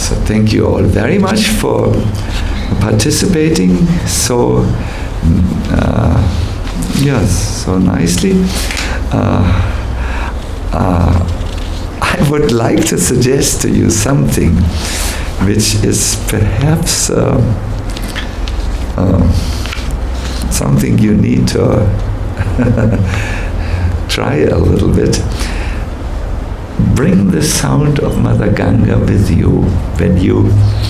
So thank you all very much for participating so so nicely. I would like to suggest to you something which is perhaps something you need to try a little bit. Bring the sound of Mother Ganga with you when you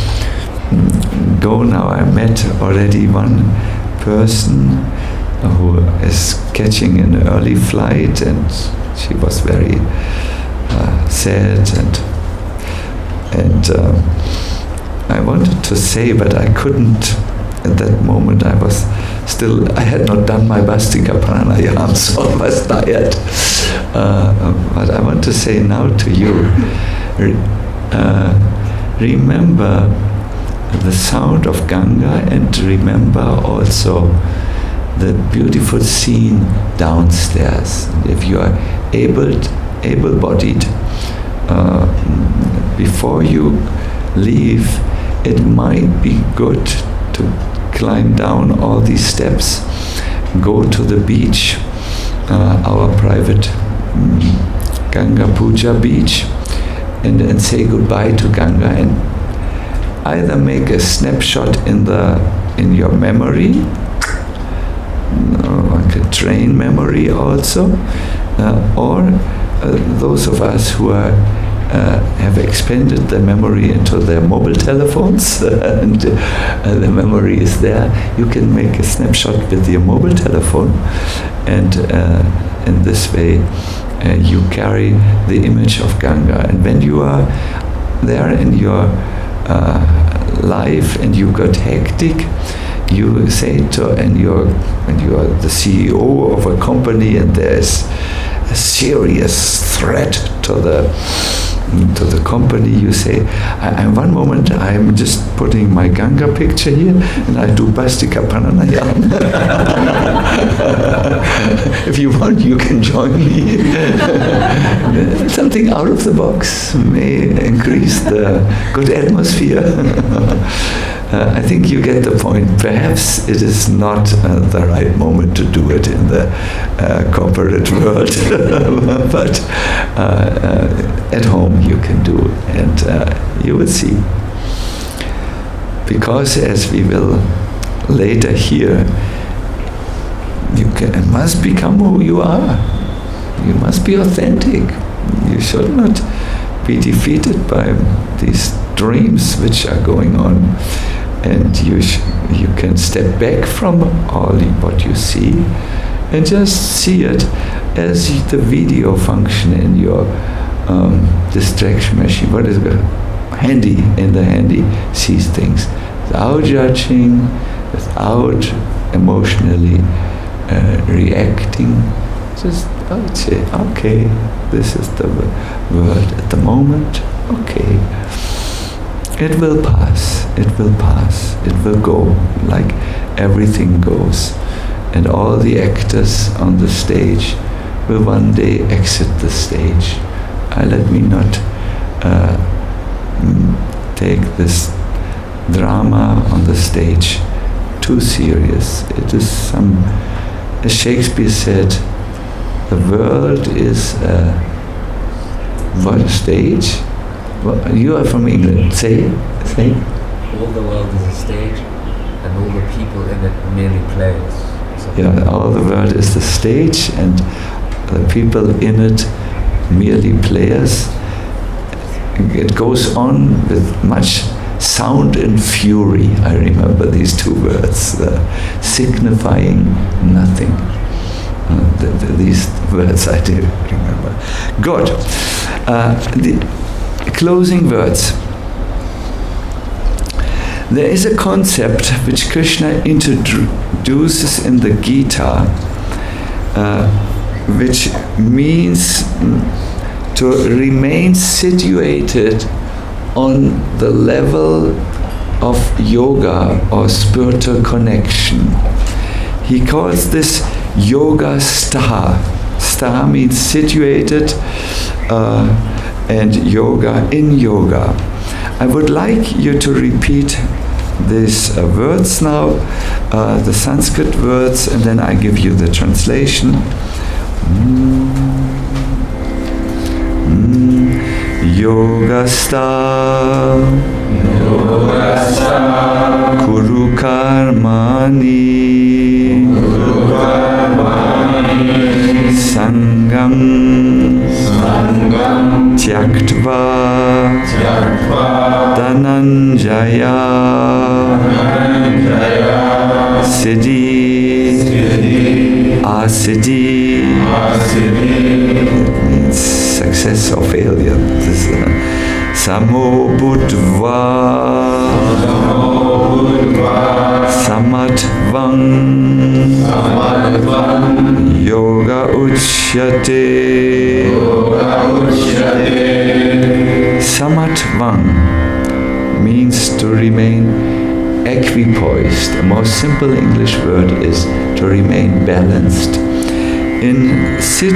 go now. I met already one person who is catching an early flight, and she was very sad, and I wanted to say, but I couldn't at that moment. I had not done my Bhastika Pranayama, so I was tired. But I want to say now to you, remember the sound of Ganga, and remember also the beautiful scene downstairs. If you are able-bodied, before you leave, it might be good to climb down all these steps, go to the beach, our private Ganga Puja beach, and say goodbye to Ganga, and either make a snapshot in your memory, like a train memory also, or those of us who have expanded the memory into their mobile telephones, and the memory is there. You can make a snapshot with your mobile telephone, and in this way you carry the image of Ganga. And when you are there in your life and you got hectic, you say to, and you are the CEO of a company, and there's a serious threat to the company, you say, one moment I'm just putting my Ganga picture here, and I do Bhastika Pranayama. If you want, you can join me. Something out of the box may increase the good atmosphere. I think you get the point. Perhaps it is not the right moment to do it in the corporate world, but at home you can do, and you will see. Because as we will later hear, you must become who you are. You must be authentic. You should not be defeated by these dreams which are going on, and you can step back from all what you see and just see it as the video function in your distraction machine. What is it? In the handy sees things without judging, without emotionally reacting. Just I would say, okay, this is the world at the moment. Okay, it will pass. It will pass. It will go like everything goes, and all the actors on the stage will one day exit the stage. Let me not take this drama on the stage too serious. It is as Shakespeare said, the world is what stage? Well, you are from England. Say. All the world is a stage, and all the people in it merely players. Yeah, all the world is the stage, and the people in it merely players. It goes on with much sound and fury. I remember these two words, signifying nothing. These words I do remember. Good. The closing words. There is a concept which Krishna introduces in the Gita, which means to remain situated on the level of yoga or spiritual connection. He calls this yoga staha. Staha means situated, and yoga in yoga. I would like you to repeat these words now, the Sanskrit words, and then I give you the translation. Yogastha Kuru Karmani Sangam Tyaktva Dhananjaya Siddhi Asiddhi. It means success or failure. This is Samo Buddhva Samatvang Yoga Uchyate. Samatvang means to remain equipoised. The most simple English word is to remain balanced. In sit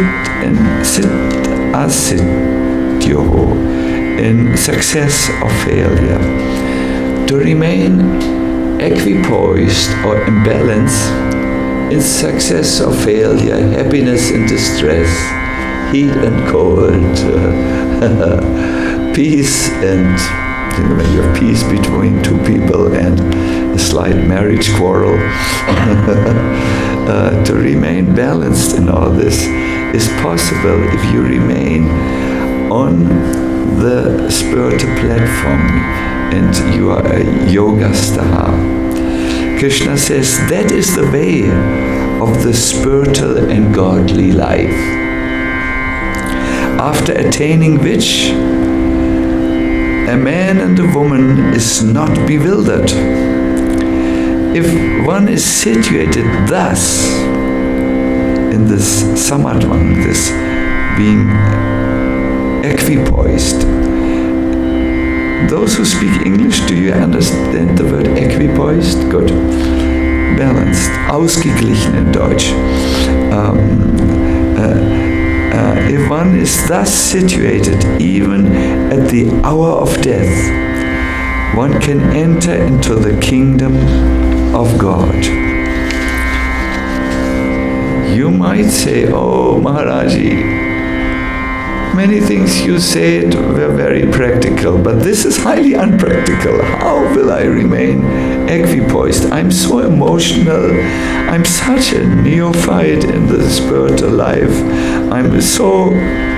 asidyoho, in success or failure. To remain equipoised or in balance in success or failure, happiness and distress, heat and cold, peace and, when you have peace between two people and a slight marriage quarrel. To remain balanced in all this is possible if you remain on the spiritual platform and you are a yogastha. Krishna says that is the way of the spiritual and godly life, after attaining which a man and a woman is not bewildered. If one is situated thus, in this samatvang, this being equipoised. Those who speak English, do you understand the word equipoised? Good. Balanced. Ausgeglichen in Deutsch. If one is thus situated, even at the hour of death, one can enter into the kingdom of God. You might say, oh Maharaji, many things you said were very practical, but this is highly unpractical. How will I remain equipoised? I'm so emotional. I'm such a neophyte in the spiritual life. I'm so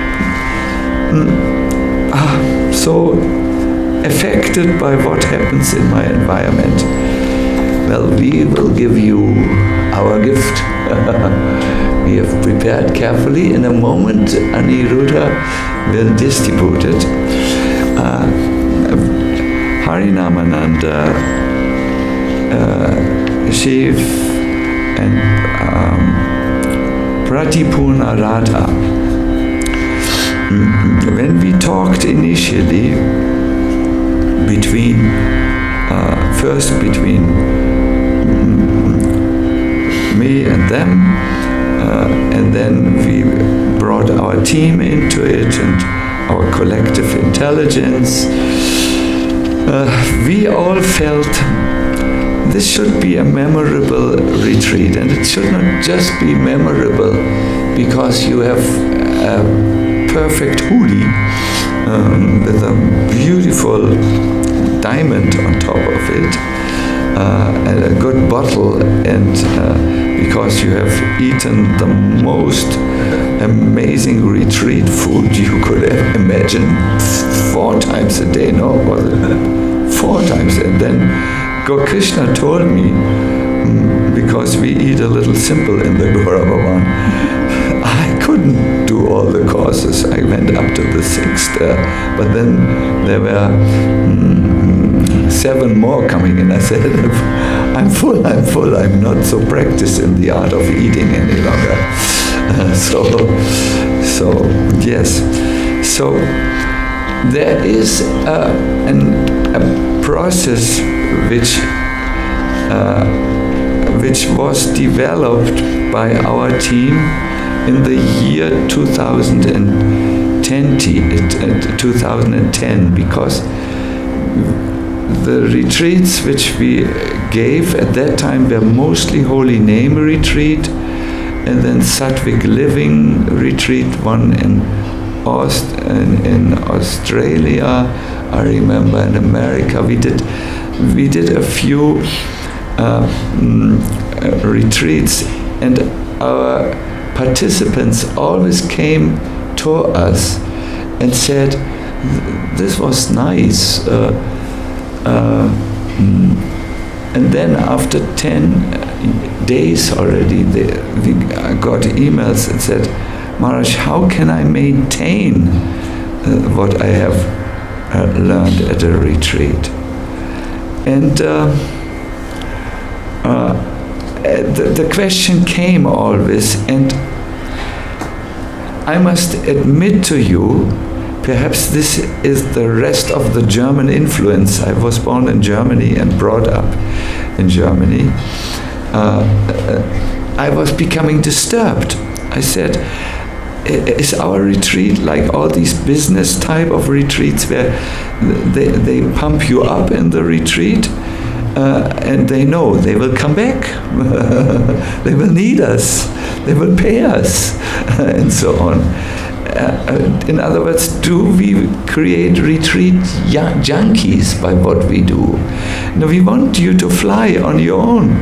affected by what happens in my environment. Well, we will give you our gift. We have prepared carefully. In a moment, Aniruddha will distribute it. Harinamananda, Shiv, and Pratipurna Radha. When we talked initially between me and them, and then we brought our team into it and our collective intelligence. We all felt this should be a memorable retreat, and it should not just be memorable because you have a perfect hoodie with a beautiful diamond on top of it, and a good bottle, and because you have eaten the most amazing retreat food you could ever imagine 4 times a day, no? Was it 4 times? And then Krishna told me, because we eat a little simple in the Gaurava, I couldn't do all the courses. I went up to the 6th, but then there were 7 more coming in. I said, I'm full, I'm not so practiced in the art of eating any longer. Yes. So there is a process which was developed by our team in the year 2010, because the retreats which we gave at that time were mostly Holy Name retreat, and then Sattvic Living retreat, one in Australia. I remember in America we did a few retreats, and our participants always came to us and said, "This was nice." And then after 10 days already, we got emails and said, "Maharaj, how can I maintain what I have learned at a retreat?" And the question came always, and I must admit to you, perhaps this is the rest of the German influence. I was born in Germany and brought up in Germany. I was becoming disturbed. I said, is our retreat like all these business type of retreats where they pump you up in the retreat and they know they will come back, they will need us, they will pay us, and so on. In other words, do we create retreat junkies by what we do? No, we want you to fly on your own.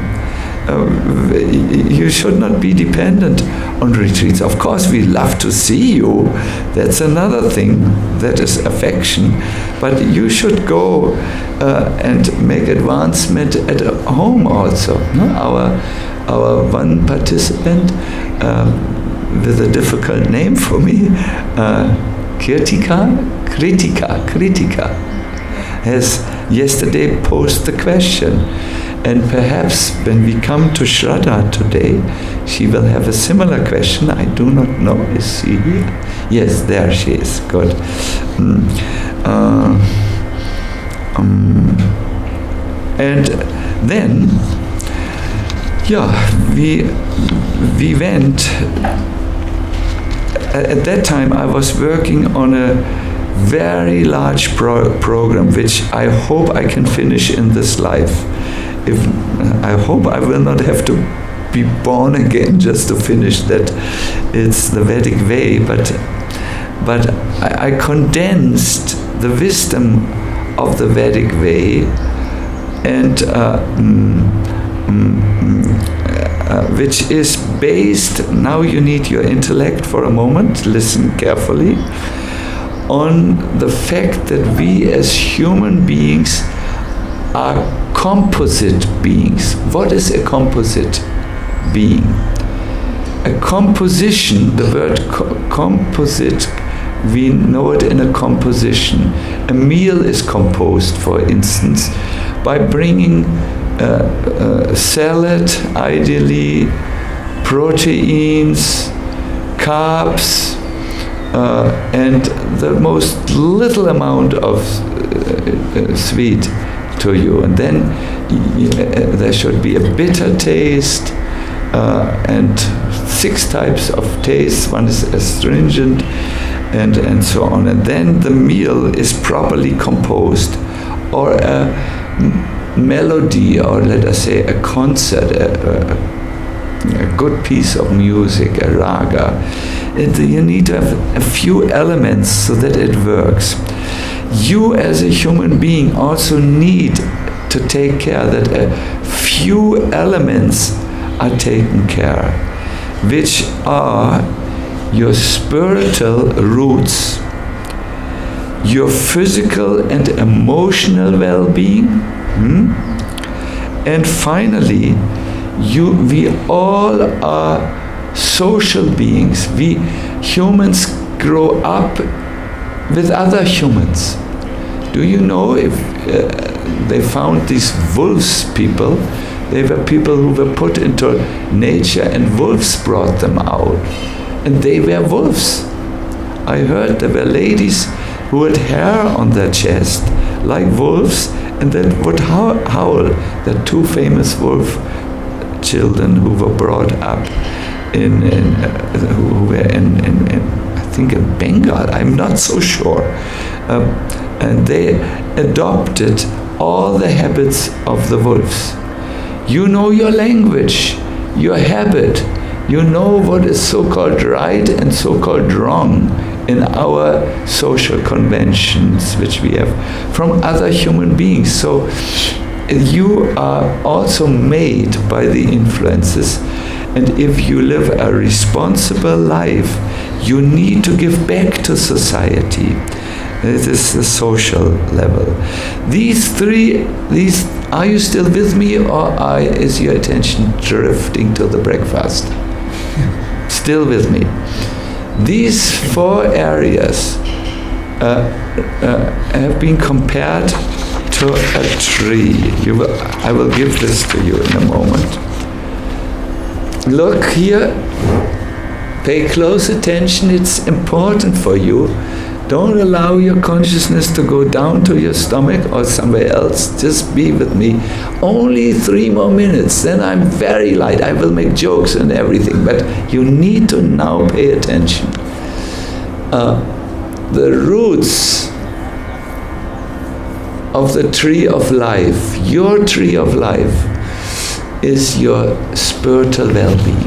You should not be dependent on retreats. Of course, we love to see you. That's another thing. That is affection. But you should go and make advancement at home also. No? Our one participant with a difficult name for me, Kritika, has yesterday posed the question. And perhaps when we come to Shraddha today, she will have a similar question. I do not know. Is she here? Yes, there she is. Good. And then, we went. At that time, I was working on a very large program, which I hope I can finish in this life. I hope I will not have to be born again just to finish that. It's the Vedic way, but I condensed the wisdom of the Vedic way, and which is based, now you need your intellect for a moment, listen carefully, on the fact that we as human beings are composite beings. What is a composite being? A composition, the word composite, we know it in a composition. A meal is composed, for instance, by bringing salad, ideally, proteins, carbs, and the most little amount of sweet to you. And then there should be a bitter taste and 6 types of tastes. One is astringent and so on. And then the meal is properly composed, or a melody, or let us say a concert, a good piece of music, a raga. You need to have a few elements so that it works. You as a human being also need to take care that a few elements are taken care, which are your spiritual roots, your physical and emotional well-being, and finally, we all are social beings. We humans grow up with other humans. Do you know, if they found these wolves people, they were people who were put into nature and wolves brought them out. And they were wolves. I heard there were ladies who had hair on their chest like wolves, and that would howl. The 2 famous wolf children who were brought up who were in I think in Bengal, I'm not so sure. and they adopted all the habits of the wolves. You know your language, your habit. You know what is so-called right and so-called wrong in our social conventions, which we have from other human beings. So you are also made by the influences, and if you live a responsible life, you need to give back to society. This is the social level. These three, are you still with me, or is your attention drifting to the breakfast? Still with me. These 4 areas have been compared to a tree. I will give this to you in a moment. Look here. Pay close attention. It's important for you. Don't allow your consciousness to go down to your stomach or somewhere else. Just be with me. Only 3 more minutes. Then I'm very light. I will make jokes and everything. But you need to now pay attention. The roots of the tree of life, your tree of life, is your spiritual well-being.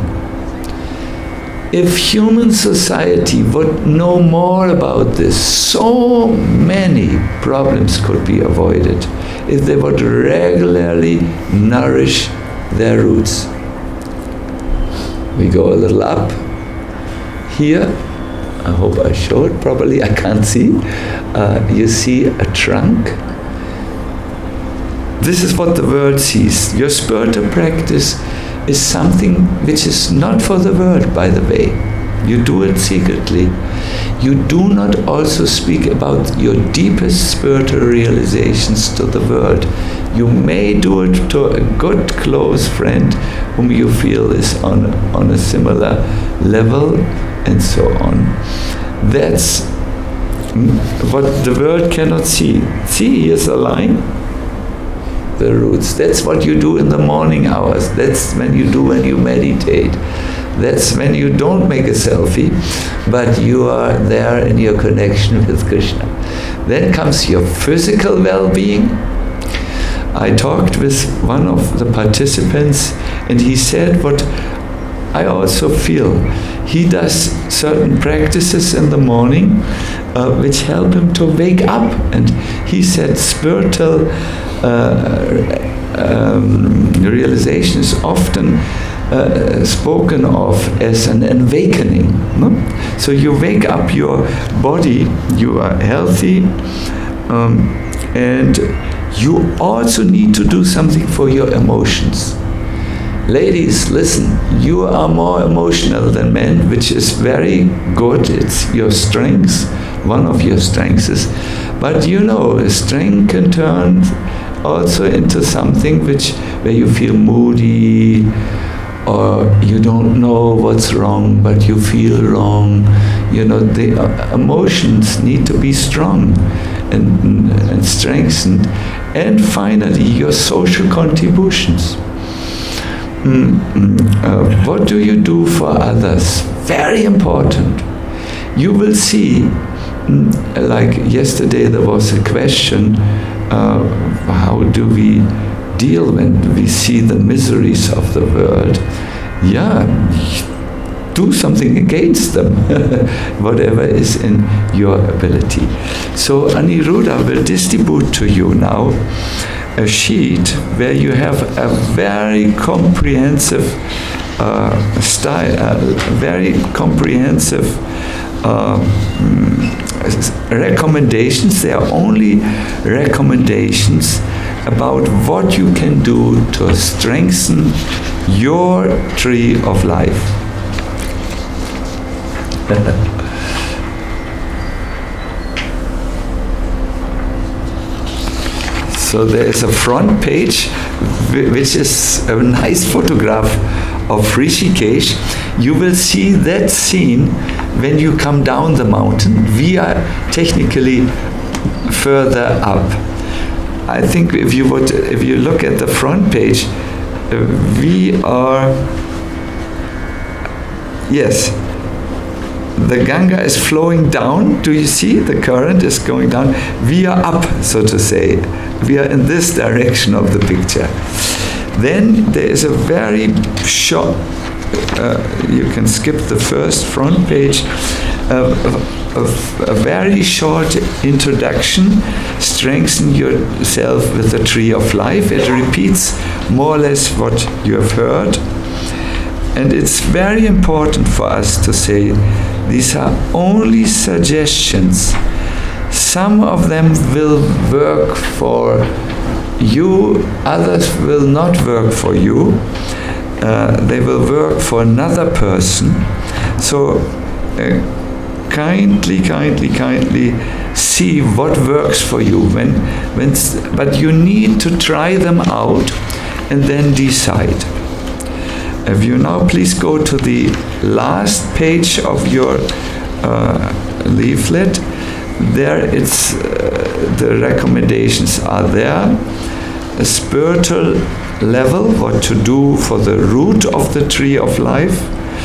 If human society would know more about this, so many problems could be avoided if they would regularly nourish their roots. We go a little up here. I hope I show it properly. I can't see. You see a trunk. This is what the world sees. Your spiritual practice is something which is not for the world, by the way. You do it secretly. You do not also speak about your deepest spiritual realizations to the world. You may do it to a good, close friend whom you feel is on a similar level, and so on. That's what the world cannot see. See, here's a line. The roots. That's what you do in the morning hours. That's when you meditate. That's when you don't make a selfie, but you are there in your connection with Krishna. Then comes your physical well-being. I talked with one of the participants, and he said what I also feel. He does certain practices in the morning which help him to wake up, and he said spiritual realization is often spoken of as an awakening. No? So you wake up your body, you are healthy, and you also need to do something for your emotions. Ladies, listen, you are more emotional than men, which is very good. It's your strength, one of your strengths is. But you know, strength can turn also into something where you feel moody, or you don't know what's wrong, but you feel wrong. You know, the emotions need to be strong and strengthened. And finally, your social contributions. What do you do for others? Very important. You will see, like yesterday there was a question, how do we deal when we see the miseries of the world? Yeah, do something against them, whatever is in your ability. So Aniruddha will distribute to you now a sheet where you have a very comprehensive recommendations. They are only recommendations about what you can do to strengthen your tree of life. So there is a front page which is a nice photograph of Rishikesh. You will see that scene when you come down the mountain. We are technically further up. I think if you look at the front page, we are, yes, the Ganga is flowing down. Do you see? The current is going down. We are up, so to say. We are in this direction of the picture. Then there is a very short, you can skip the first front page, a very short introduction. Strengthen yourself with the tree of life. It repeats more or less what you have heard. And it's very important for us to say these are only suggestions. Some of them will work for you, others will not work for you. They will work for another person. So kindly see what works for you. But you need to try them out and then decide. If you now please go to the last page of your leaflet, there it's the recommendations are there. A spiritual level, what to do for the root of the tree of life.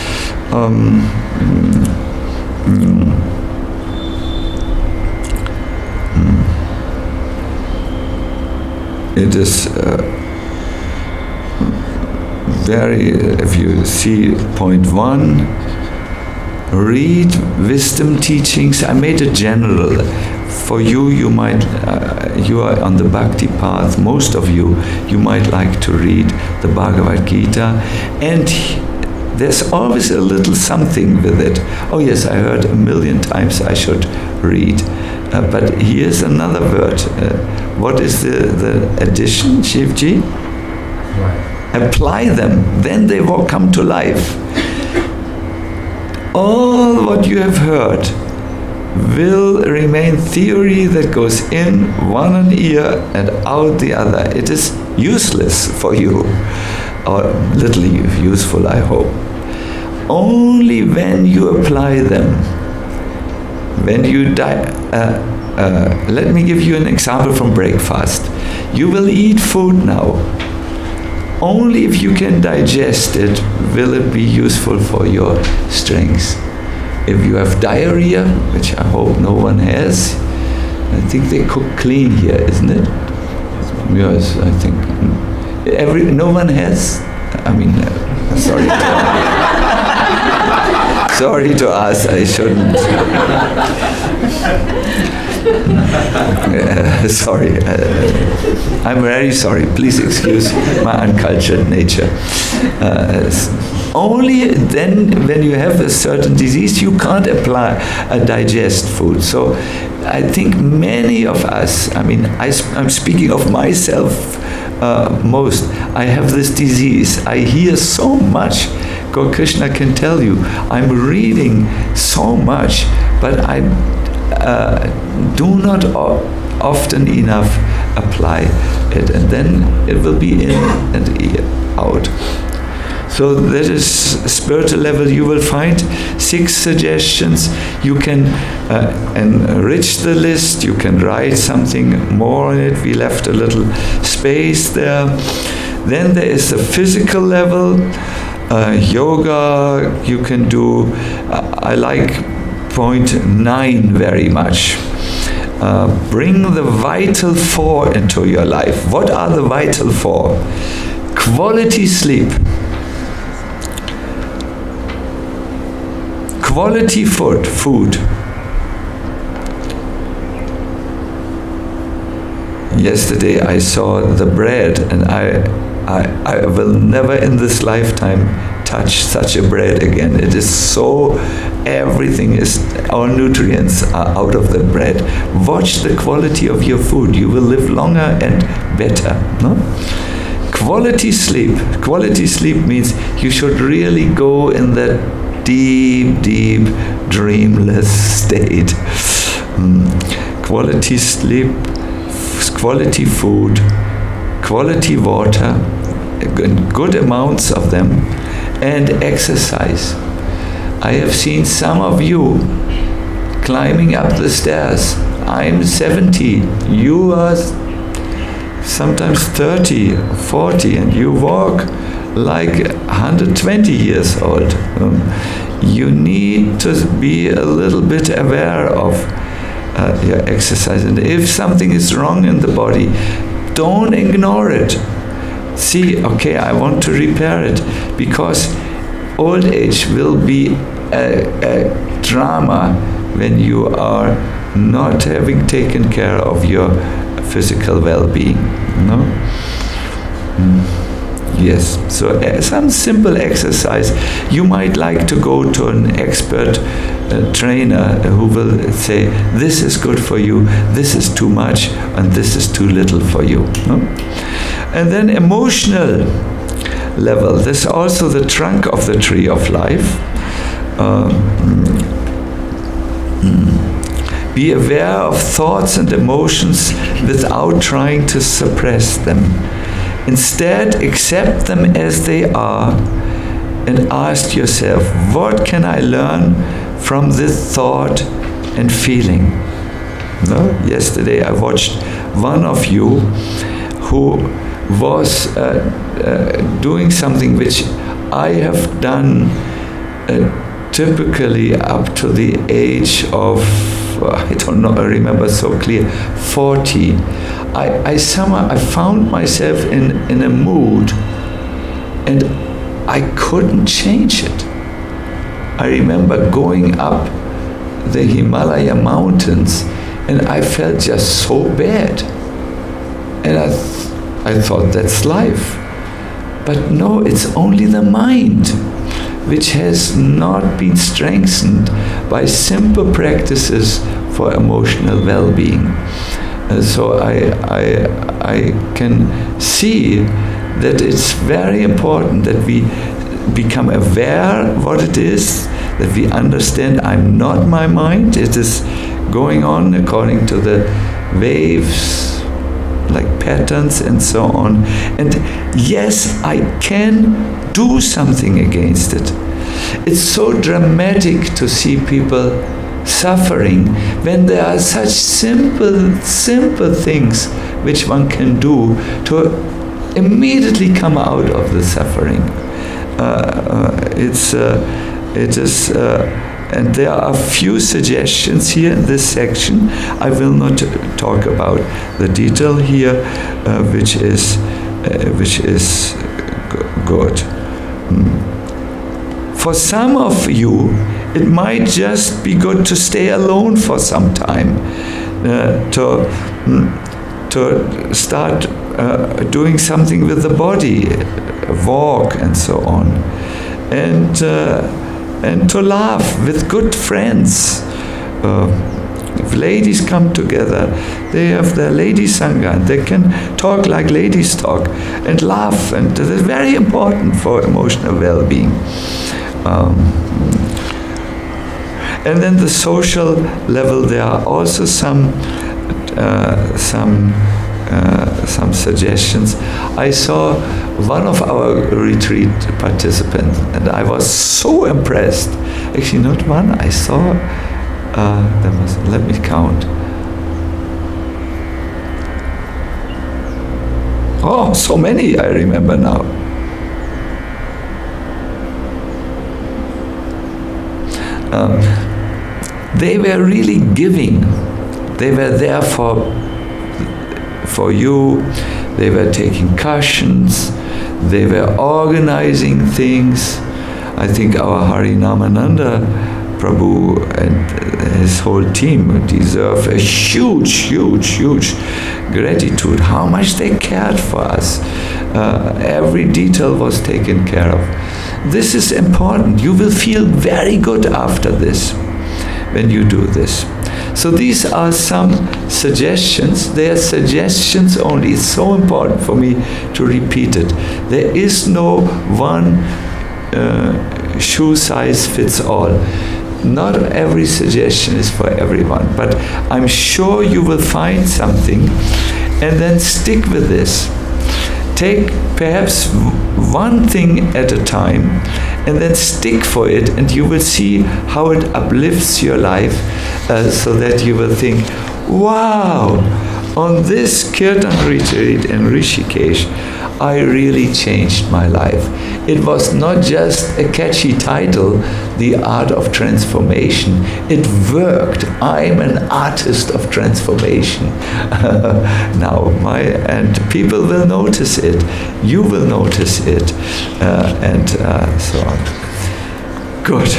It is if you see point 1, read wisdom teachings. I made it general. For you, you are on the bhakti path, most of you might like to read the Bhagavad Gita, and there's always a little something with it. Oh yes, I heard 1,000,000 times I should read. But here's another word. What is the addition, Shivji? Apply them, then they will come to life. All what you have heard will remain theory that goes in one ear and out the other. It is useless for you, or little useful, I hope. Only when you apply them, when you let me give you an example from breakfast. You will eat food now. Only if you can digest it will it be useful for your strength. If you have diarrhea, which I hope no one has, I think they cook clean here, isn't it? Yes, I think. No one has? I mean, sorry. Sorry to ask, I shouldn't. Sorry. I'm very sorry. Please excuse my uncultured nature. Only then, when you have a certain disease, you can't digest food. So I think many of us, I mean, I'm speaking of myself most, I have this disease. I hear so much. God Krishna can tell you, I'm reading so much, but I do not often enough apply it, and then it will be in and out. So that is spiritual level. You will find 6 suggestions. You can enrich the list. You can write something more on it. We left a little space there. Then there is the physical level. Yoga you can do. I like point 9 very much. Bring the vital 4 into your life. What are the vital 4? Quality sleep, quality food. Yesterday I saw the bread, and I will never in this lifetime touch such a bread again. It is so, everything is, all nutrients are out of the bread. Watch the quality of your food. You will live longer and better. No? Quality sleep. Quality sleep means you should really go in that deep, dreamless state. Quality sleep, quality food, quality water, good amounts of them, and exercise. I have seen some of you climbing up the stairs. I'm 70, you are sometimes 30, 40, and you walk like 120 years old. you need to be a little bit aware of your exercise. And if something is wrong in the body, don't ignore it. See, okay, I want to repair it, because old age will be a drama when you are not having taken care of your physical well-being. No? Yes, so some simple exercise. You might like to go to an expert trainer who will say, this is good for you, this is too much, and this is too little for you. No? And then emotional level. This is also the trunk of the tree of life. Be aware of thoughts and emotions without trying to suppress them. Instead, accept them as they are and ask yourself, what can I learn from this thought and feeling? No? Yesterday I watched one of you who was doing something which I have done typically up to the age of, I don't know, I remember so clear, 40. I found myself in a mood and I couldn't change it. I remember going up the Himalaya mountains and I felt just so bad. And I thought, that's life. But no, it's only the mind which has not been strengthened by simple practices for emotional well-being. So I can see that it's very important that we become aware what it is, that we understand I'm not my mind, it is going on according to the waves, like patterns and so on. And yes, I can do something against it. It's so dramatic to see people suffering when there are such simple things which one can do to immediately come out of the suffering. And there are a few suggestions here in this section. I will not talk about the detail here, which is good. For some of you, it might just be good to stay alone for some time, to start doing something with the body, a walk and so on, and to laugh with good friends. If ladies come together, they have their lady sangha, and they can talk like ladies talk and laugh, and it is very important for emotional well-being. And then the social level, there are also some suggestions. I saw one of our retreat participants, and I was so impressed. Actually, not one. I saw. Let me count. Oh, so many! I remember now. They were really giving. They were there for you. They were taking cushions. They were organizing things. I think our Harinamananda Prabhu and his whole team deserve a huge gratitude. How much they cared for us. Every detail was taken care of. This is important. You will feel very good after this when you do this. So these are some suggestions. They are suggestions only. It's so important for me to repeat it. There is no one shoe size fits all. Not every suggestion is for everyone, but I'm sure you will find something and then stick with this. Take perhaps one thing at a time and then stick for it, and you will see how it uplifts your life, so that you will think, wow, On this Kirtan retreat in Rishikesh, I really changed my life. It was not just a catchy title, The Art of Transformation. It worked. I'm an artist of transformation. Now, and people will notice it. You will notice it, and so on. Good.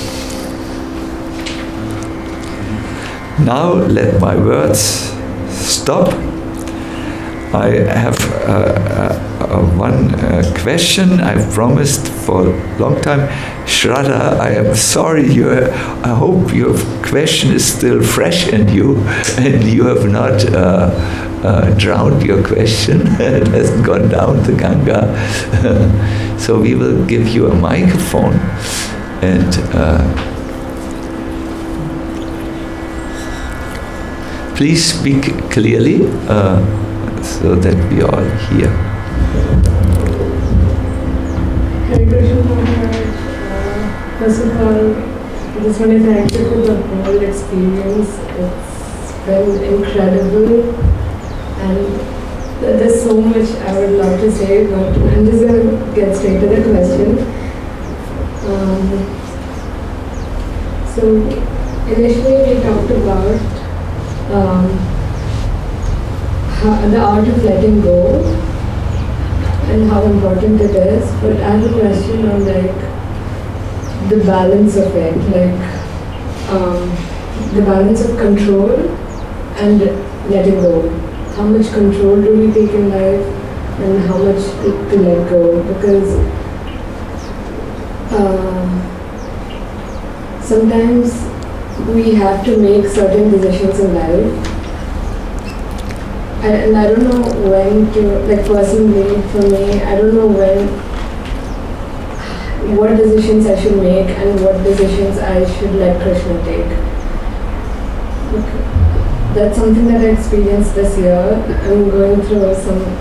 Now let my words stop. I have one question I've promised for a long time. Shraddha, I am sorry, I hope your question is still fresh in you and you have not drowned your question. It hasn't gone down the Ganga. So we will give you a microphone and please speak clearly so that we all hear. Hare Krishna Maharaj. First of all, I just want to thank you for the whole experience. It's been incredible, and there's so much I would love to say, but I'm just going to get straight to the question. So initially we talked about the art of letting go and how important it is, but I have a question on the balance of it, the balance of control and letting go. How much control do we take in life and how much to let go? Because sometimes we have to make certain decisions in life, and I don't know when to, personally for me, I don't know what decisions I should make and what decisions I should let Krishna take. That's something that I experienced this year. I'm going through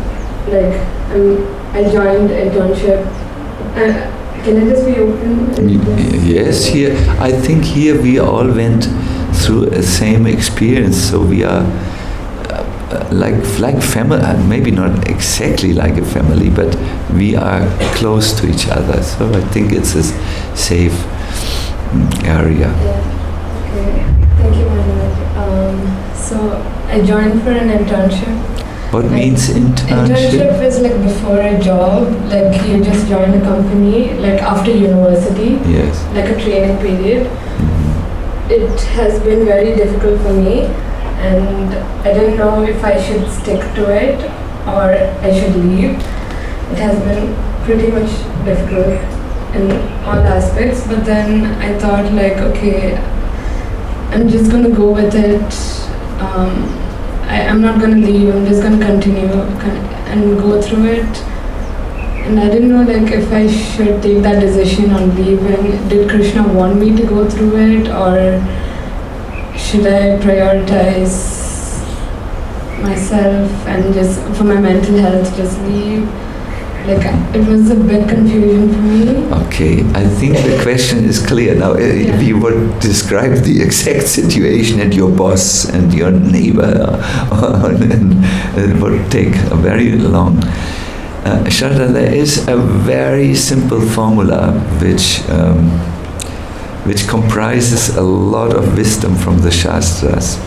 I joined internship. Can I just be open? Yes, here, I think here we all went through a same experience, so we are like family, maybe not exactly like a family, but we are close to each other, so I think it's a safe area. Yeah. Okay, thank you very much. So I joined for an internship. What means internship? Internship is before a job, you just join a company, after university. Yes. Like a training period. Mm-hmm. It has been very difficult for me, and I don't know if I should stick to it or I should leave. It has been pretty much difficult in all aspects, but then I thought okay, I'm just gonna go with it. I'm not going to leave, I'm just going to continue and go through it. And I didn't know if I should take that decision on leaving. Did Krishna want me to go through it, or should I prioritize myself and just for my mental health just leave? It was a big confusion for me. Okay, I think the question is clear. Now, if you would describe the exact situation and your boss and your neighbor, it would take a very long. Shraddha, there is a very simple formula which comprises a lot of wisdom from the Shastras.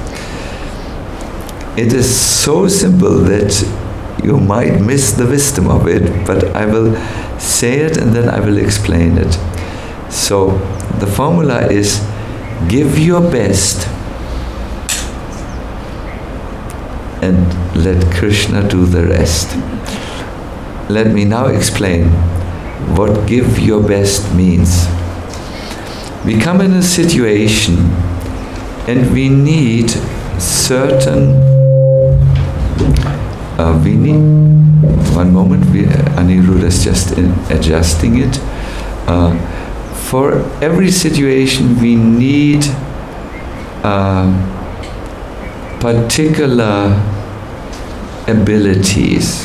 It is so simple that you might miss the wisdom of it, but I will say it and then I will explain it. So, the formula is, give your best and let Krishna do the rest. Let me now explain what give your best means. We come in a situation and we need certain one moment, Aniruddha is just adjusting it. For every situation we need particular abilities.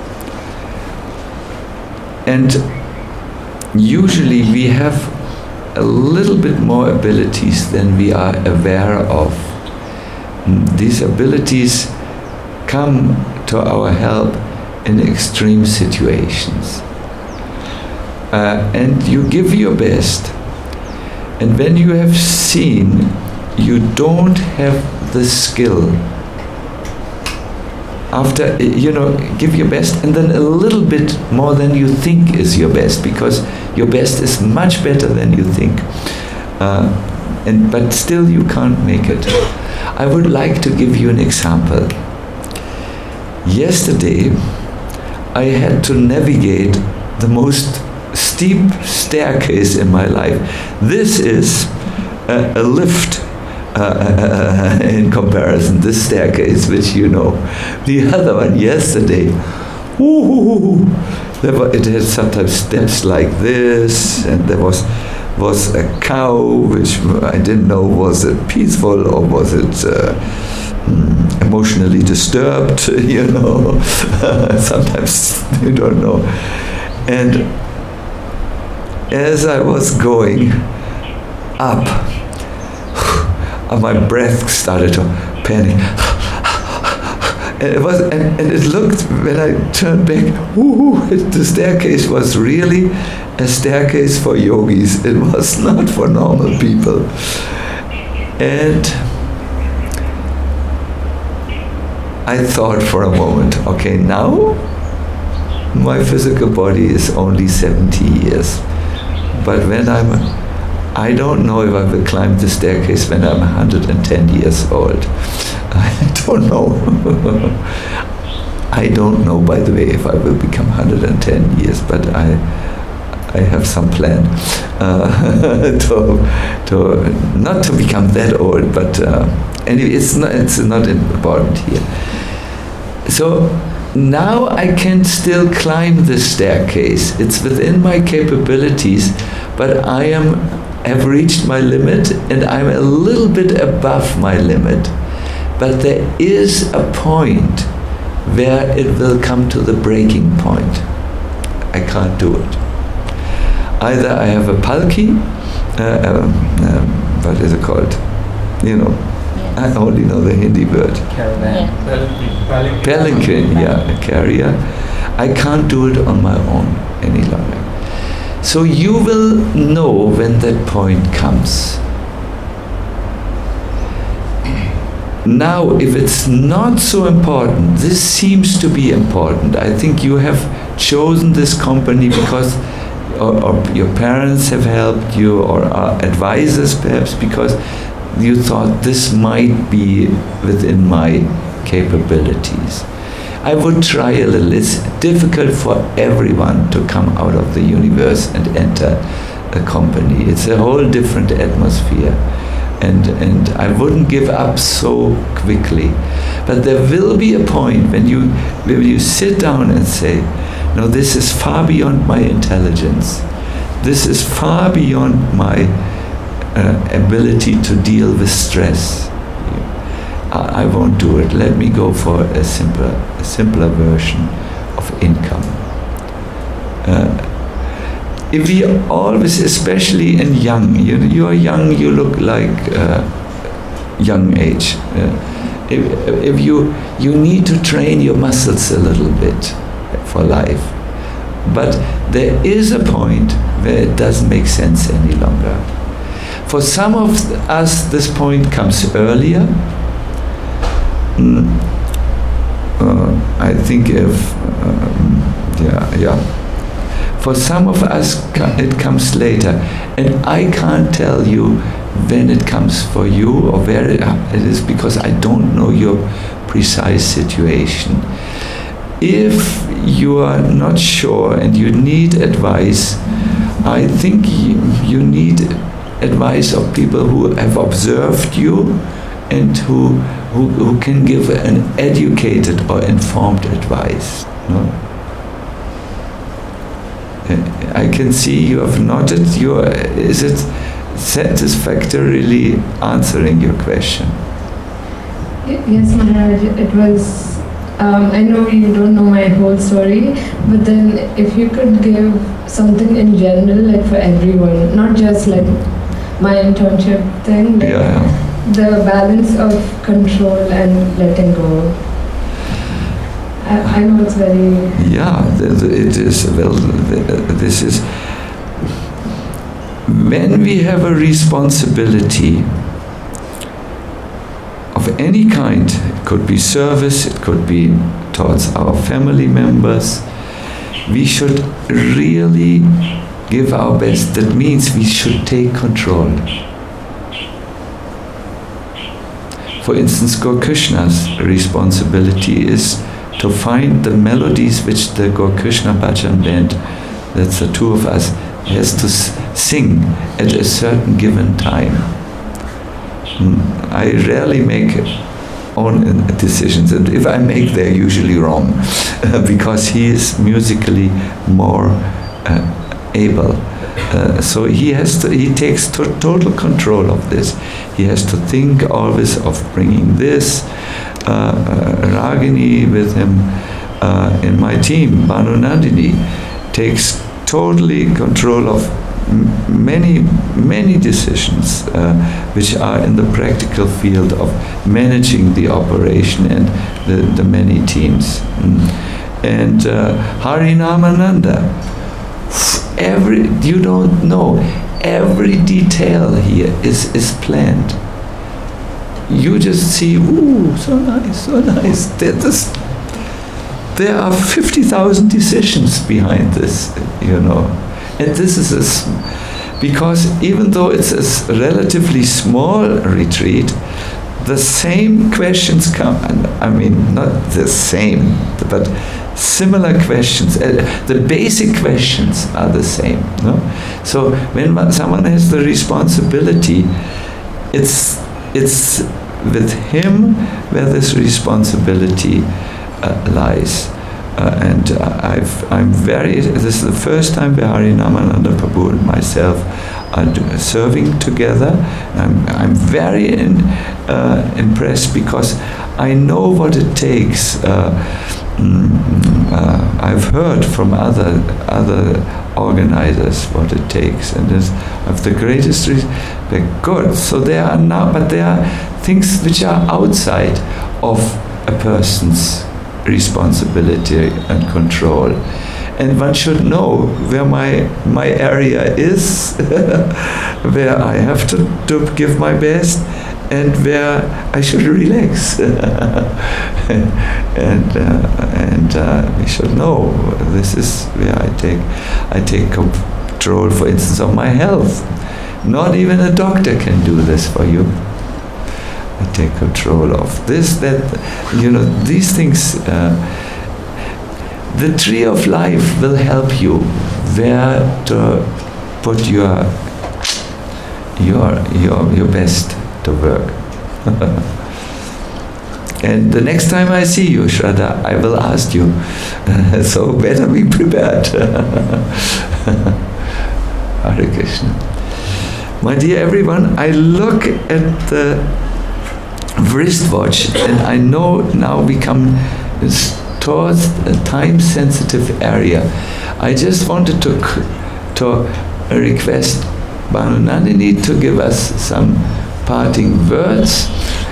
And usually we have a little bit more abilities than we are aware of. These abilities come to our help in extreme situations. And you give your best. And when you have seen you don't have the skill, after, give your best, and then a little bit more than you think is your best, because your best is much better than you think. But still you can't make it. I would like to give you an example. Yesterday, I had to navigate the most steep staircase in my life. This is a lift in comparison, this staircase, which you know. The other one yesterday, it had sometimes steps like this, and there was a cow, which I didn't know, was it peaceful or was it emotionally disturbed, sometimes you don't know. And as I was going up, my breath started to panic. And it looked, when I turned back, the staircase was really a staircase for yogis. It was not for normal people. And I thought for a moment, okay, now my physical body is only 70 years. But when I don't know if I will climb the staircase when I'm 110 years old. I don't know. I don't know, by the way, if I will become 110 years, but I have some plan to not to become that old, but anyway, it's not important here. So now I can still climb the staircase. It's within my capabilities, but I have reached my limit, and I'm a little bit above my limit. But there is a point where it will come to the breaking point. I can't do it. Either I have a palki, what is it called? Yes. I only know the Hindi word. Caravan. Palanquin. Palanquin, a carrier. I can't do it on my own any longer. So you will know when that point comes. Now, if it's not so important, this seems to be important. I think you have chosen this company because or your parents have helped you, or advisors perhaps, because you thought this might be within my capabilities. I would try a little. It's difficult for everyone to come out of the universe and enter a company. It's a whole different atmosphere. And I wouldn't give up so quickly. But there will be a point when you sit down and say, no, this is far beyond my intelligence. This is far beyond my ability to deal with stress. I won't do it. Let me go for a simpler version of income. If we always, especially in young, you are young, you look like young age. If you need to train your muscles a little bit for life. But there is a point where it doesn't make sense any longer. For some of us, this point comes earlier. I think for some of us, it comes later. And I can't tell you when it comes for you or where it is, because I don't know your precise situation. If you are not sure and you need advice, I think you need advice of people who have observed you and who can give an educated or informed advice. No? I can see you have nodded. Is it satisfactorily answering your question? Yes, Maharaj. It was. I know you don't know my whole story, but then if you could give something in general, like for everyone, not just like my internship thing, like the balance of control and letting go. I know it's very... Yeah, it is. Well, this is... When we have a responsibility of any kind, it could be service, it could be towards our family members, we should really give our best. That means we should take control. For instance, Gaur Krishna's responsibility is to find the melodies which the Gaur Krishna Bhajan band, that's the two of us, has to sing at a certain given time. I rarely make own decisions, and if I make, they're usually wrong, because he is musically more able. So he takes total control of this. He has to think always of bringing this. Ragini with him in my team, Banu Nandini, takes totally control of many decisions which are in the practical field of managing the operation and the many teams. And Harinamananda, you don't know, every detail here is planned. You just see, ooh, so nice, so nice. There are 50,000 decisions behind this, you know. And this is because even though it's a relatively small retreat, the same questions come, I mean, not the same, but similar questions. The basic questions are the same. No? So when someone has the responsibility, it's with him where this responsibility lies. This is the first time where Harinamananda Prabhu and myself are serving together. I'm very impressed because I know what it takes. I've heard from other organizers what it takes, and it's of the greatest respect. Good. So there are things which are outside of a person's responsibility and control, and one should know where my area is, where I have to give my best, and where I should relax. and we should know this is where I take control, for instance, of my health. Not even a doctor can do this for you. I take control of this, that, you know, these things. The tree of life will help you where to put your best to work. And the next time I see you, Shraddha, I will ask you. So better be prepared. Hare Krishna. My dear everyone, I look at the wristwatch, and I know now we come towards a time-sensitive area. I just wanted to request Banu Nandini to give us some parting words,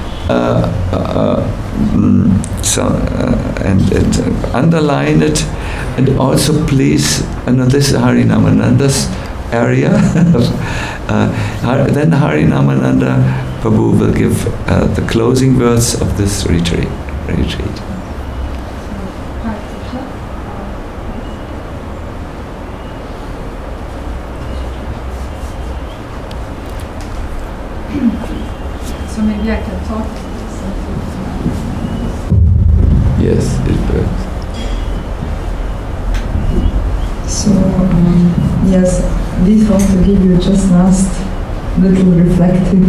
and underline it, and also please, I know this is Harinamananda's area, then Harinamananda Prabhu will give the closing words of this retreat. So maybe I can talk. Yes, it works. So, yes, we want to give you just last little reflective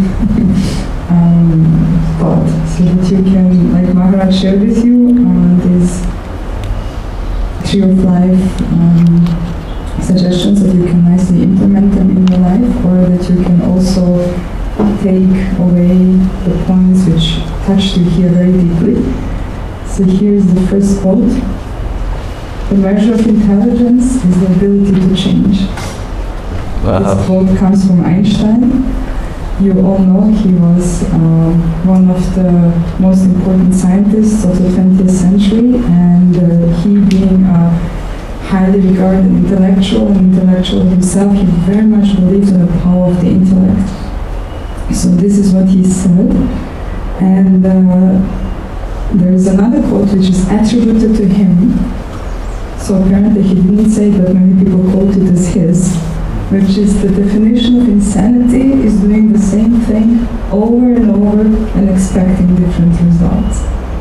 thought, so that you can, like Maharaj shared with you, these tree of life suggestions, that you can nicely implement them in your life, or that you can also take away the points which touched you here very deeply. So here's the first quote. The measure of intelligence is the ability to change. Wow. This quote comes from Einstein, You all know he was one of the most important scientists of the 20th century, and he being a highly regarded intellectual himself, he very much believed in the power of the intellect. So this is what he said. And there is another quote which is attributed to him. So apparently he didn't say, but many people quote it as his, which is the definition of insanity is doing the same thing over and over and expecting different results.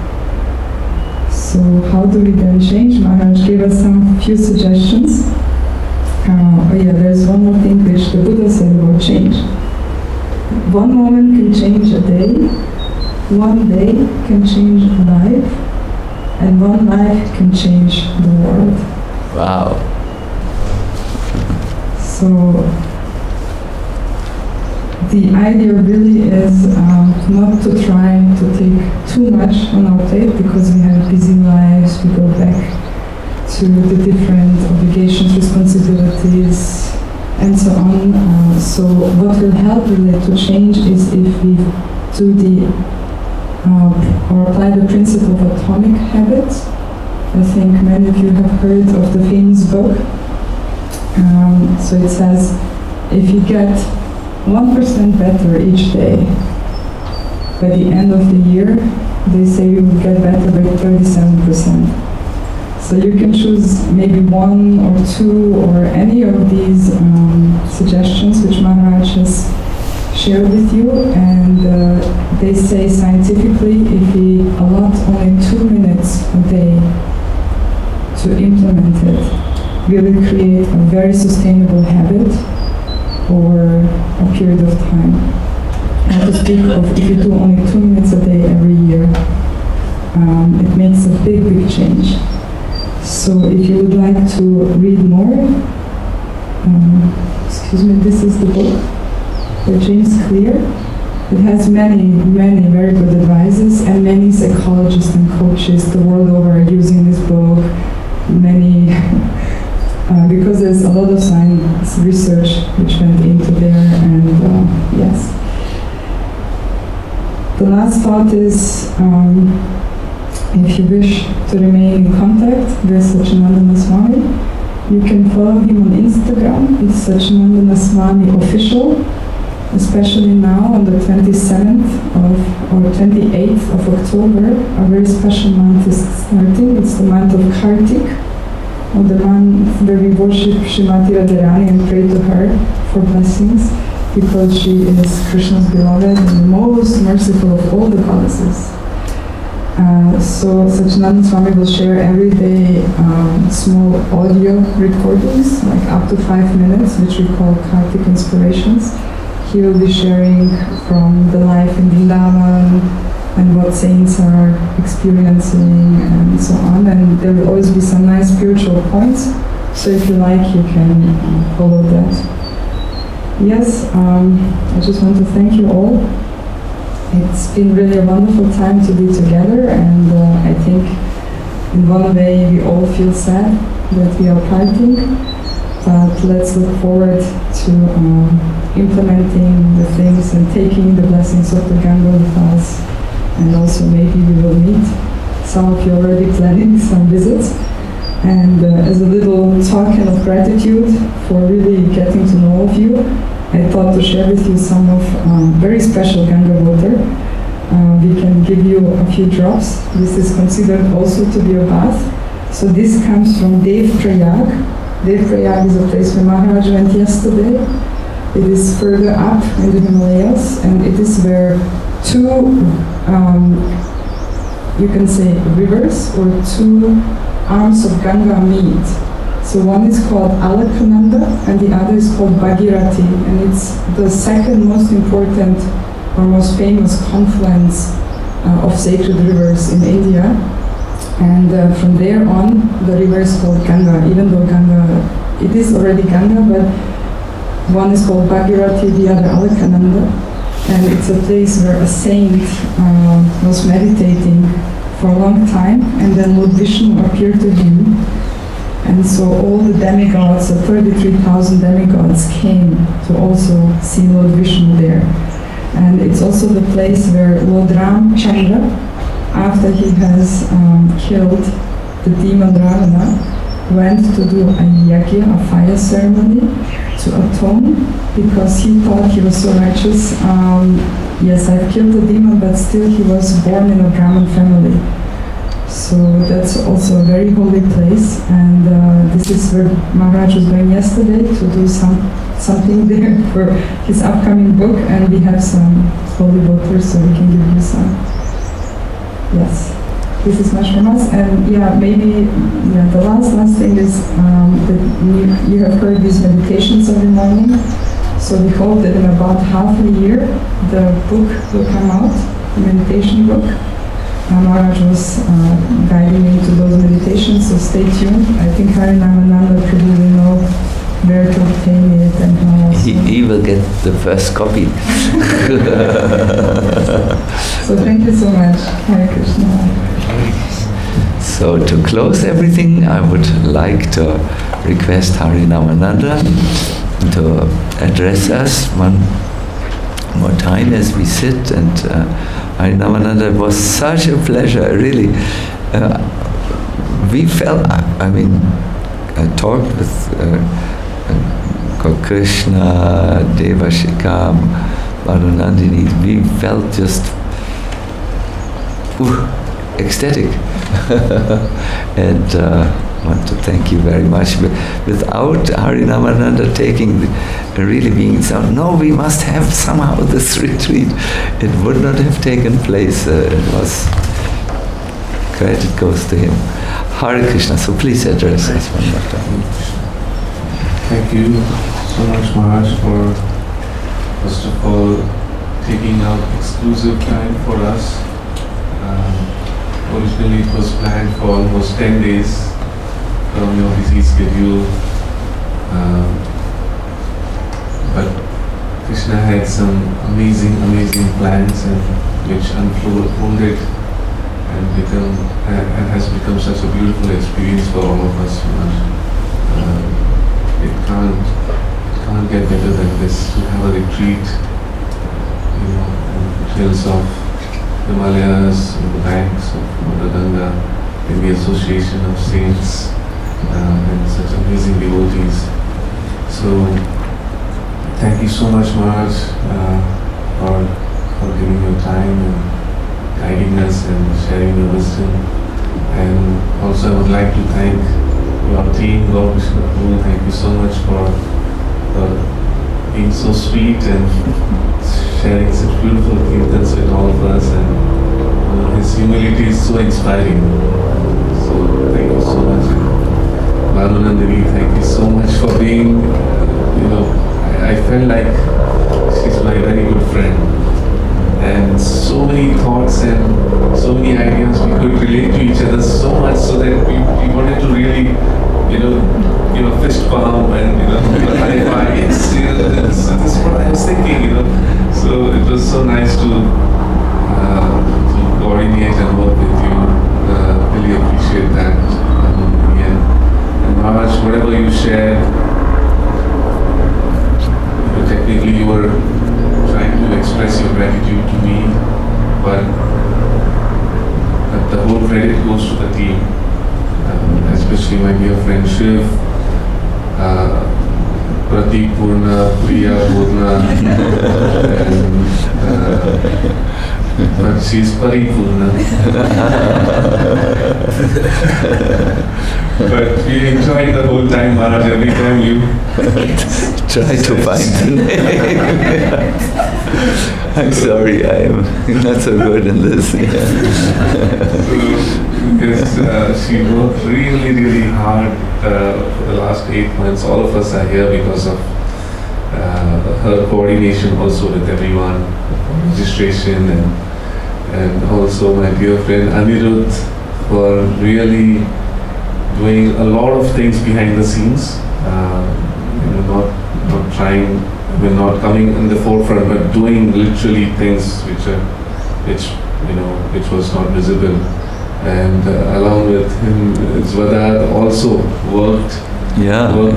So how do we then change? Maharaj gave us some few suggestions. There's one more thing which the Buddha said about change. One moment can change a day, one day can change a life, and one life can change the world. Wow. So the idea really is not to try to take too much on our plate because we have busy lives, we go back to the different obligations, responsibilities, and so on. So what will help really to change is if we do or apply the principle of atomic habits. I think many of you have heard of the famous book. So it says, if you get 1% better each day, by the end of the year, they say you will get better by 37%. So you can choose maybe one or two or any of these suggestions which Maharaj has shared with you, and they say scientifically if we allot only 2 minutes a day to implement it, we will create a very sustainable habit over a period of time. Not to speak of if you do only 2 minutes a day every year, it makes a big, big change. So if you would like to read more, this is the book by James Clear. It has many, many very good advices, and many psychologists and coaches the world over are using this book. Many, because there's a lot of science research which went into there, and yes. The last thought is, if you wish to remain in contact with Satchidananda Swami, you can follow him on Instagram. It's Satchidananda Swami Official, especially now on the 27th or 28th of October. A very special month is starting. It's the month of Kartik, or the month where we worship Srimati Radharani and pray to her for blessings, because she is Krishna's beloved and the most merciful of all the goddesses. So Satchidananda Swami will share every day small audio recordings, like up to 5 minutes, which we call Kartik Inspirations. He will be sharing from the life in Vrindavan and what saints are experiencing and so on. And there will always be some nice spiritual points. So if you like, you can follow that. Yes, I just want to thank you all. It's been really a wonderful time to be together, and I think in one way we all feel sad that we are parting, but let's look forward to implementing the things and taking the blessings of the Ganga with us, and also maybe we will meet. Some of you are already planning some visits, and as a little token of gratitude for really getting to know all of you, I thought to share with you some of very special Ganga water. We can give you a few drops. This is considered also to be a bath. So this comes from Dev Prayag. Dev Prayag is a place where Maharaj went yesterday. It is further up in the Himalayas, and it is where two, you can say rivers, or two arms of Ganga meet. So one is called Alaknanda and the other is called Bhagirathi, and it's the second most important or most famous confluence of sacred rivers in India. And from there on, the river is called Ganga, even though Ganga, it is already Ganga, but one is called Bhagirathi, the other Alaknanda. And it's a place where a saint was meditating for a long time, and then Lord Vishnu appeared to him. And so all the demigods, the 33,000 demigods, came to also see Lord Vishnu there. And it's also the place where Lord Ramchandra, after he has killed the demon Ravana, went to do a yajna, a fire ceremony, to atone, because he thought he was so righteous. Yes, I've killed the demon, but still he was born in a Brahmin family. So that's also a very holy place, and this is where Maharaj was going yesterday to do something there for his upcoming book, and we have some holy water, so we can give you some. Yes, this is much from us, and maybe the last thing is that you have heard these meditations every morning, so we hope that in about half a year the book will come out, the meditation book. Maharaj was guiding me to those meditations, so stay tuned. I think Harinamananda Prabhu will know where to obtain it and how also. He will get the first copy. So thank you so much. Hare Krishna. So to close everything, I would like to request Harinamananda to address us one more time as we sit, and Harinamananda, it was such a pleasure, really. We felt, I talked with Krishna, Devashika, Madhunandini, we felt just ecstatic. And I want to thank you very much. Without Harinamananda really being sound, no, we must have somehow this retreat, it would not have taken place. It was, credit goes to him. Hare Krishna, so please address us one more time. Thank you so much, Maharaj, for first of all taking out exclusive time for us. Originally it was planned for almost 10 days from your busy schedule, but Krishna had some amazing plans, and which unfolded and has become such a beautiful experience for all of us. It can't get better than this, to have a retreat, in the hills of Himalayas, in the banks of Mother Ganga, in the association of saints and such amazing devotees. So thank you so much, Maharaj, for giving your time and guiding us and sharing your wisdom. And also I would like to thank your team, Lord Vishnu Prabhu. Thank you so much for being so sweet and sharing such beautiful kirtans with all of us, and his humility is so inspiring. So thank you so much. Madhunandini, thank you so much for being, I felt like she's my very good friend. And so many thoughts and so many ideas, we could relate to each other so much, so that we wanted to really, fist bump and, high five. Yes, this is what I was thinking, So it was so nice to coordinate and work with you. Really appreciate that. And Maharaj, whatever you shared, technically you were trying to express your gratitude to me, but the whole credit goes to the team, especially my dear friend Shiv, Pratik Purna, Priya Purna, but she's Paripurna. But we enjoyed the whole time, Maharaj, every time you try to find the name. I'm sorry, I am not so good in this. Because she worked really hard for the last 8 months. All of us are here because of her coordination also with everyone, registration, and also my dear friend Anirudh for really doing a lot of things behind the scenes, not trying, not coming in the forefront, but doing literally things which was not visible. And along with him, Zvadad also worked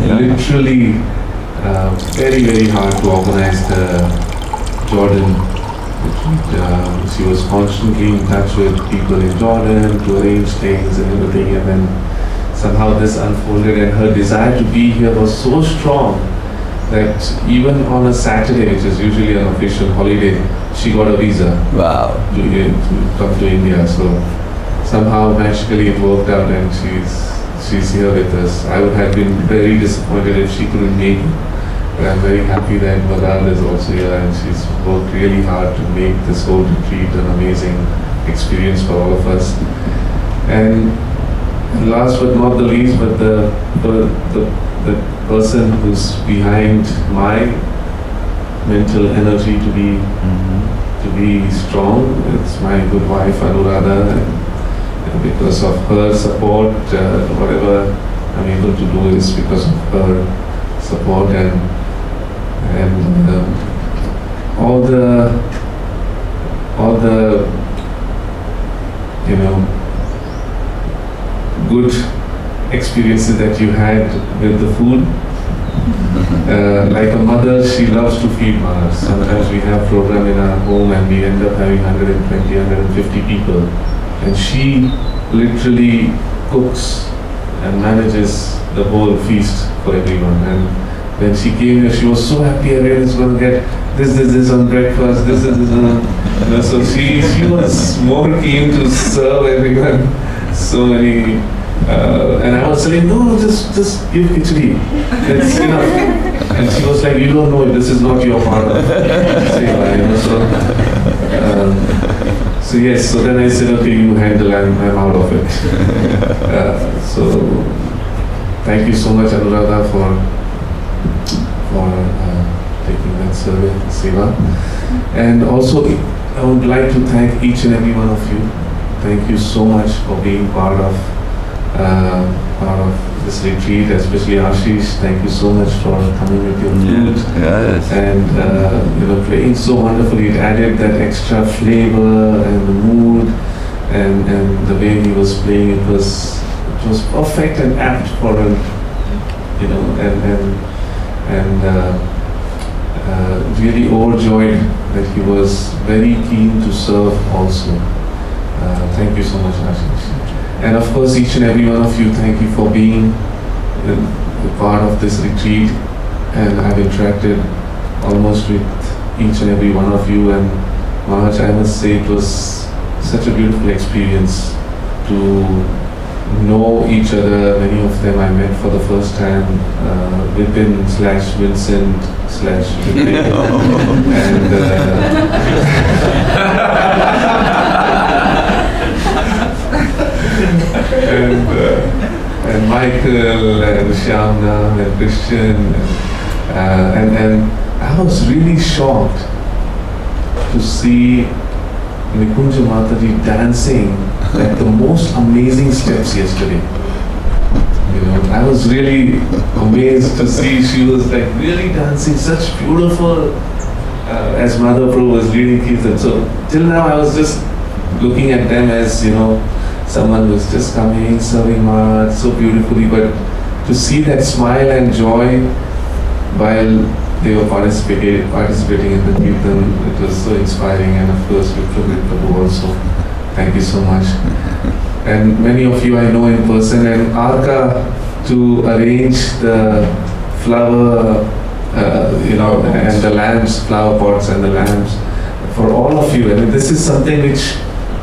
literally very hard to organize the Jordan She was constantly in touch with people in Jordan to arrange things and everything, and then somehow this unfolded, and her desire to be here was so strong that even on a Saturday, which is usually an official holiday, she got a visa Wow. to come to India. So somehow magically it worked out, and she's here with us. I would have been very disappointed if she couldn't make it. But I'm very happy that Madal is also here, and she's worked really hard to make this whole retreat an amazing experience for all of us. And last but not the least, but the person who's behind my mental energy to be strong, it's my good wife Anuradha, and because of her support, whatever I'm able to do is because of her support, and all the good experiences that you had with the food. Like a mother, she loves to feed Mars. Sometimes we have program in our home and we end up having 120, 150 people, and she literally cooks and manages the whole feast for everyone. And when she came here, she was so happy everyone is going to get this on breakfast, this on. So she was more keen to serve everyone so many. And I was saying, no, just give khichdi. That's enough. And she was like, you don't know, this is not your part of seva, So yes, so then I said, okay, you handle, I'm out of it. So thank you so much, Anuradha, for taking that seva. And also, I would like to thank each and every one of you. Thank you so much for being part of this retreat, especially Ashish. Thank you so much for coming with your flute. Yes. And playing so wonderfully. It added that extra flavor and the mood, and the way he was playing, it was perfect and apt for him. Really overjoyed that he was very keen to serve also. Thank you so much, Ashish. And of course, each and every one of you, thank you for being a part of this retreat. And I've interacted almost with each and every one of you. And Maharaj, I must say it was such a beautiful experience to know each other. Many of them I met for the first time, Vipin/Vincent/Vipin. And Michael and Shyamna and Christian, and I was really shocked to see Nikunja Mataji dancing at the most amazing steps yesterday. I was really amazed to see she was like really dancing such beautiful, as Mother Prabhu was leading Kirtan. So till now I was just looking at them as, someone who's just coming, serving Maharaj so beautifully, but to see that smile and joy while they were participating in the Kirtan, it was so inspiring. And of course, Vipin Prabhu also, thank you so much. And many of you I know in person, and Arka to arrange the flower, and the lamps, flower pots and the lamps for all of you. I mean, this is something which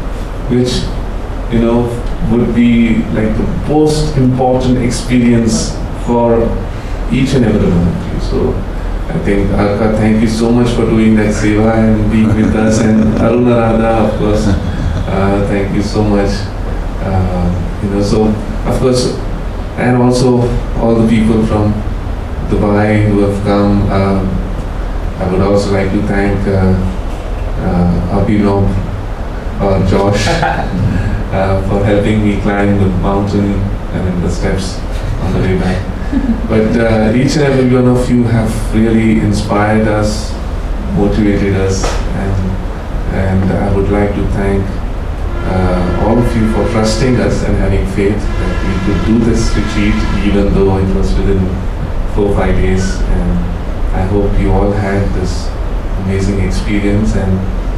would be like the most important experience for each and every one of you. So I think, Arka, thank you so much for doing that seva and being with us. And Arunaradha, of course, thank you so much. So of course, and also all the people from Dubai who have come. I would also like to thank Abhinav or Josh for helping me climb the mountain, the steps on the way back. But each and every one of you have really inspired us, motivated us, and I would like to thank all of you for trusting us and having faith that we could do this retreat, even though it was within 4 or 5 days. And I hope you all had this amazing experience, and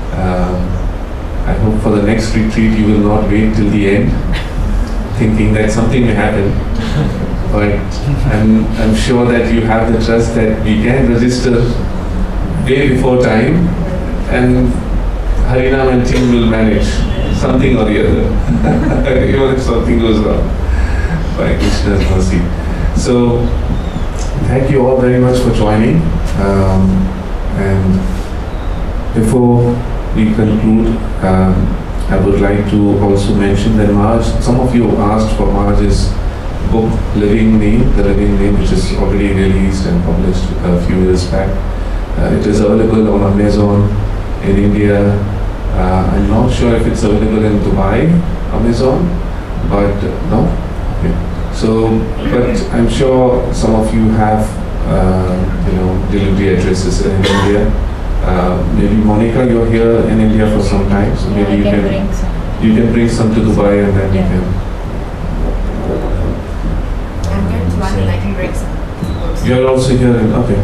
I hope for the next retreat you will not wait till the end, thinking that something may happen. But I'm sure that you have the trust that we can register way before time, and Harinam and team will manage something or the other, even if something goes wrong, by Krishna's mercy. So, thank you all very much for joining. And before we conclude, I would like to also mention that Maharaj, some of you asked for Maharaj's book, Living Name, The Living Name, which is already released and published a few years back. It is available on Amazon in India. I'm not sure if it's available in Dubai, Amazon, but no? Okay. So, but I'm sure some of you have, delivery addresses in India. Maybe Monica, you're here in India for some time, so maybe you can bring some to Dubai, and then you can. I'm here to London, I can bring some. You're also here in, okay.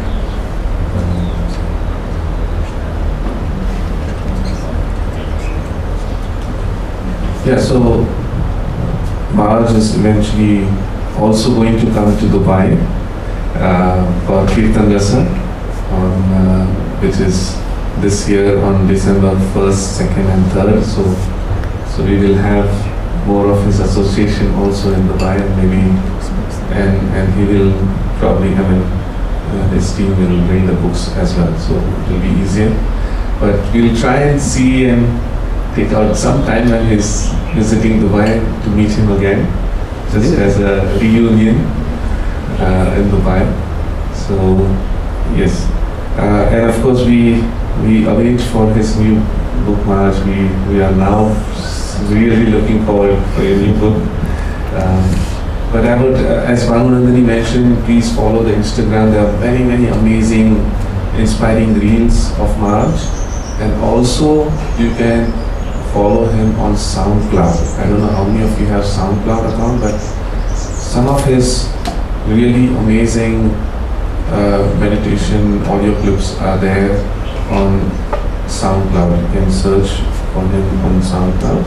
Yeah, so Maharaj is eventually also going to come to Dubai for Kirtan Rasa, which is this year on December 1st, 2nd and 3rd. So we will have more of his association also in Dubai, and maybe and he will probably his team will bring the books as well, so it will be easier. But we'll try and see and take out some time when he's visiting Dubai to meet him again, just as a reunion in Dubai. So yes, and of course we await for his new book, Maharaj. We are now really looking forward for your new book. But I would, as Bhanulandani mentioned, please follow the Instagram. There are very, very amazing, inspiring reels of Maharaj, and also you can follow him on SoundCloud. I don't know how many of you have SoundCloud account, but some of his really amazing meditation audio clips are there on SoundCloud. You can search for him on SoundCloud.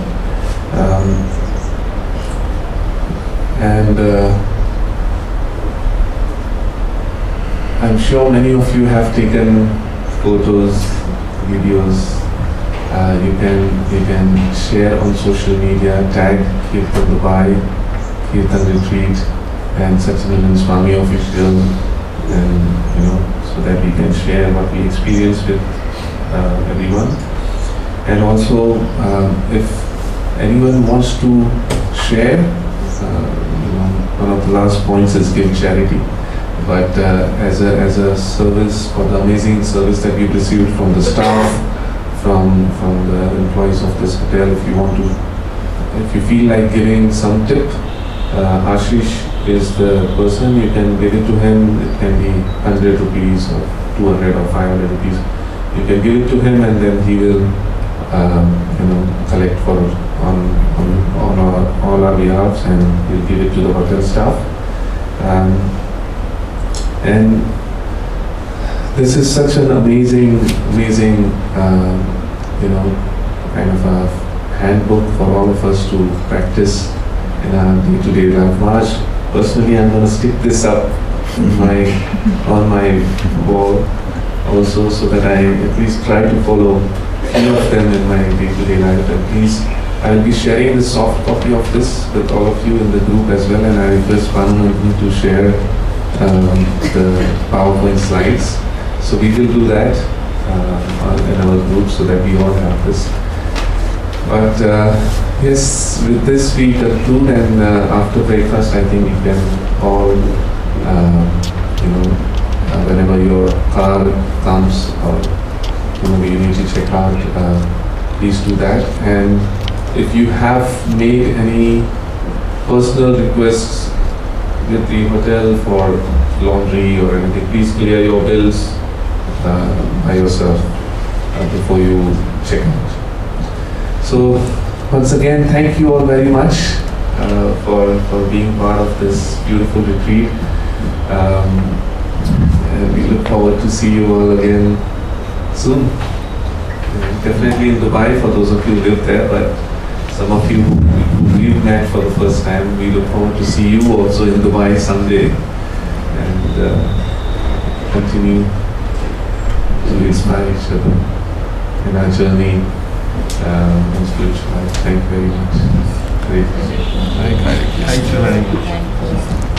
I'm sure many of you have taken photos, videos. You can share on social media, tag Kirtan Dubai, Kirtan Retreat, and Satchidanand Swami official, and so that we can share what we experience with everyone. And also, if anyone wants to share, one of the last points is give charity. But as a service, for the amazing service that we've received from the staff, from the employees of this hotel, if you feel like giving some tip, Ashish is the person. You can give it to him. It can be 100 rupees or 200 or 500 rupees. You can give it to him, and then he will collect for on all our behalves, and he'll give it to the hotel staff. And this is such an amazing kind of a handbook for all of us to practice in our day-to-day life. Maharaj, personally, I'm going to stick this up on my wall also, so that I at least try to follow a few of them in my day-to-day life. And please, I will be sharing the soft copy of this with all of you in the group as well, and I request Bhanulandani to share the PowerPoint slides. So we will do that in our group so that we all have this. But yes, with this we conclude, and after breakfast I think we can all, whenever your car comes or you need to check out, please do that. And if you have made any personal requests with the hotel for laundry or anything, please clear your bills by yourself before you check out. So once again, thank you all very much for being part of this beautiful retreat. And we look forward to see you all again soon. Definitely in Dubai, for those of you who live there, but some of you who we've met for the first time, we look forward to see you also in Dubai someday and continue to inspire each other in our journey in spiritual life. Thank you very much. Great. Thank you. Thank you very much.